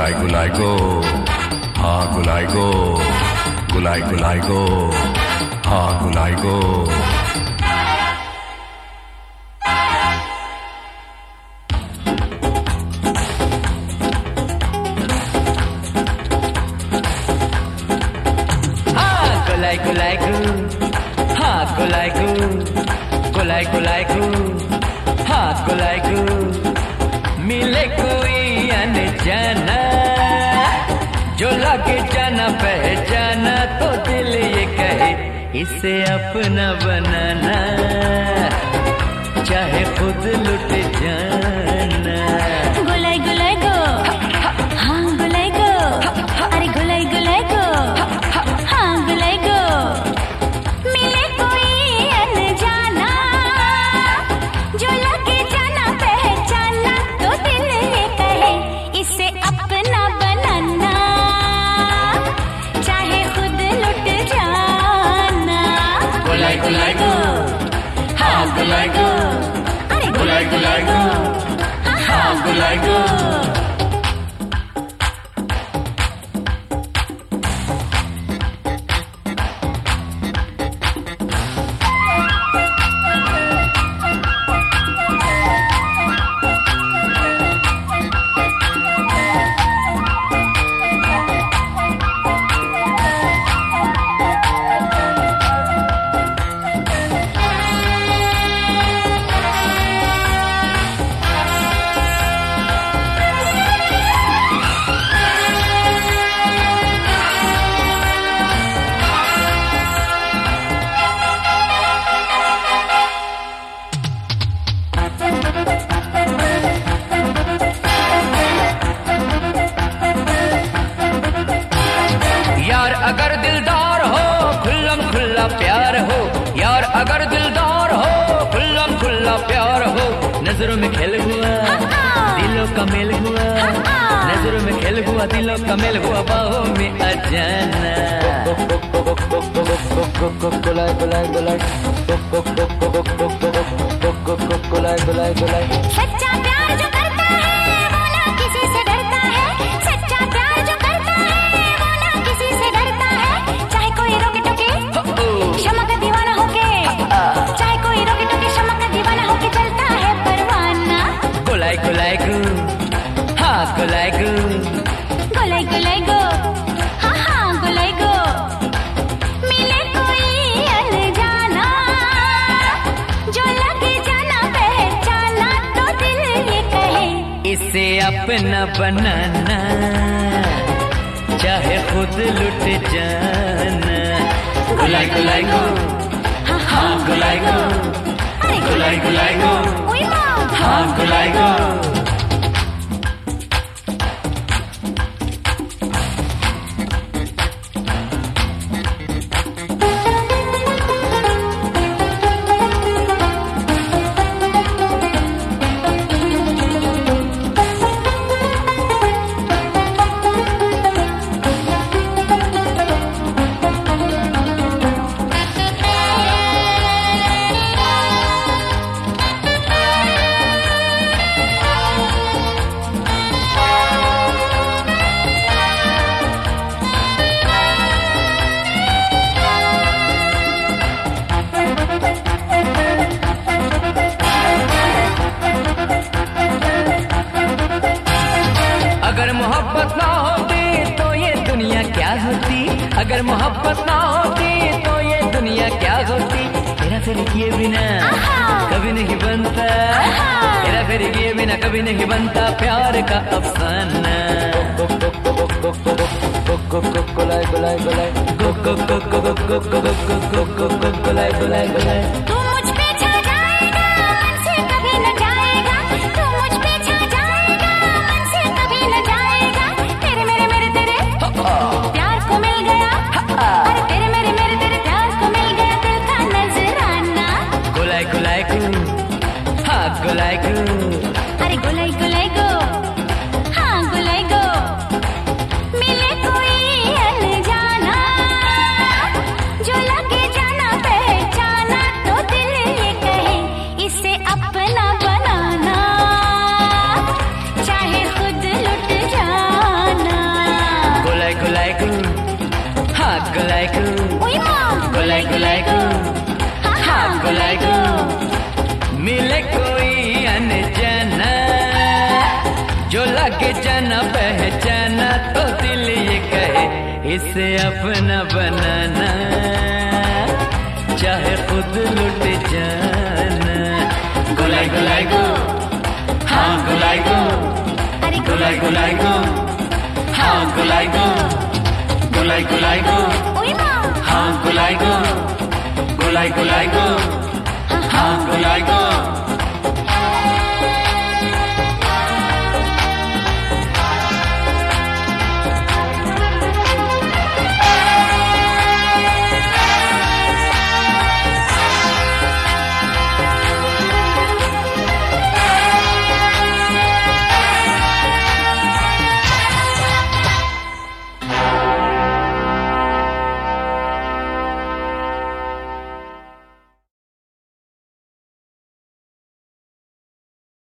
गुलाई गुलाई गो, हाँ गुलाई गो, गुलाई गुलाई गो, हाँ गुलाई गो। गुलाई गुलाई गो, हाँ गुलाई गो, गुलाई गुलाई गो, हाँ गुलाई गो। मिले कोई अनजाना जो लगे जाना पहचाना तो दिल ये कहे इसे अपना बनाना, चाहे खुद लुट जाना। गुलाई गुलाई गो, हाँ गुलाई गो, अरे गुलाई गुलाई गो, हाँ गुलाई गो। मिले कोई अनजाना जो लगे जाना पहचाना तो दिल ये कहे इसे अपना बनाना, चाहे खुद लुट जाना। गुलाई गुलाई गो, हाँ गुलाई गो, अरे गुलाई गुलाई गो, हाँ गुलाई गो। यार अगर दिलदार हो खुल्लम खुल्ला प्यार हो, यार अगर दिलदार हो खुल्लम खुल्ला प्यार हो। नजरों में खेल हुआ दिलों का मेल हुआ, नजरों में खेल हुआ दिलों का मेल हुआ, बाहों में आ जाना। गुलाई गुलाई गुलाई गुलाई गुलाई गुलाई। सच्चा प्यार जो करता है वो ना किसी से डरता है, सच्चा प्यार जो करता है वो ना किसी से डरता है। चाहे कोई रोके टोके क्षमा का दीवाना होके, चाहे कोई रोके टोके क्षमा का दीवाना होके चलता है परवाना। गुलाई गुलाई गो, हाँ गुलाई गो, गुलाई गुलाई गो, हाँ हाँ गुलाई गो। मिले कोई अनजाना जो लगे जाना पहचाना तो दिल ये कहे इसे अपना बनाना, चाहे खुद लुट जाना। गुलाई गुलाई गो, हाँ गुलाई गो, गुलाई गुलाई गो, हाँ गुलाई गो। अगर मोहब्बत ना होती तो ये दुनिया क्या होती, अगर मोहब्बत ना होती तो ये दुनिया क्या होती। तेरा फिर किए बिना कभी नहीं बनता, तेरा फिर किए बिना कभी नहीं बनता प्यार का अफसाना। गुलाई गुलाई गुलाई गुलाई गुलाई गुलाई। तू मुझ पे छा जाएगा मन से कभी न जाएगा, तू मुझ पे छा जाएगा मन से कभी न जाएगा। तेरे मेरे मेरे तेरे प्यार को मिल गया, अरे तेरे मेरे मेरे तेरे प्यार को मिल गया दिल का नजराना। गुलाई गुलाई गो, हाँ गुलाई गो, अरे गुलाई गुलाई गो, हाँ गुलाई गो। मिले कोई अनजाना जो लगे जाना पहचाना तो गुलाई गुलाई गो, हाँ गुलाई गो। मिले कोई अनजाना जो लगे जाना पहचाना तो दिल ये कहे इसे अपना बनाना, चाहे खुद लुट जाना। गुलाई गुलाई गो, हाँ गुलाई गो, गुलाई गुलाई गो, हाँ गुलाई गो, गुलाई गुलाई गो, हाँ गुलाई गो, गुलाई गुलाई गो, हाँ गुलाई गो।